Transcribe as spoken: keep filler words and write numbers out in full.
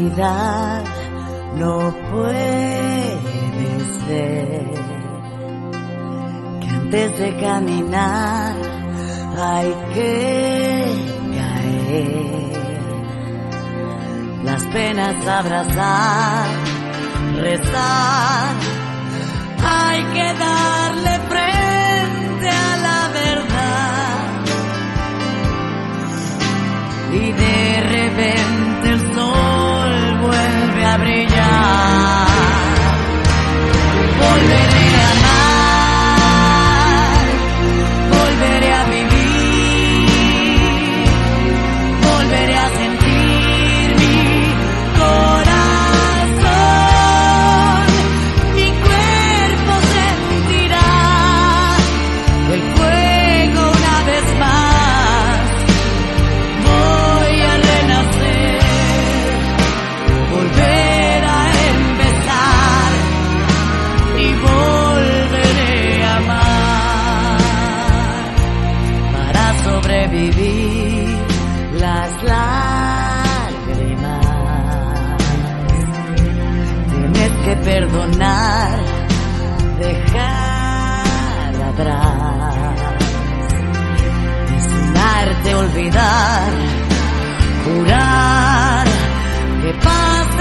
realidad no puedes ver que antes de caminar hay que caer, las penas abrazar, rezar, hay que darle frente a la verdad. Y de repente el sol vuelve a brillar. Volveré a amar, volveré a vivir, volveré a sentir mi corazón. Mi cuerpo sentirá el fuego una vez más. Voy a renacer, volver a empezar y volveré a amar para sobrevivir las lágrimas. Tienes que perdonar, dejar atrás, desunarte, olvidar, jurar que paz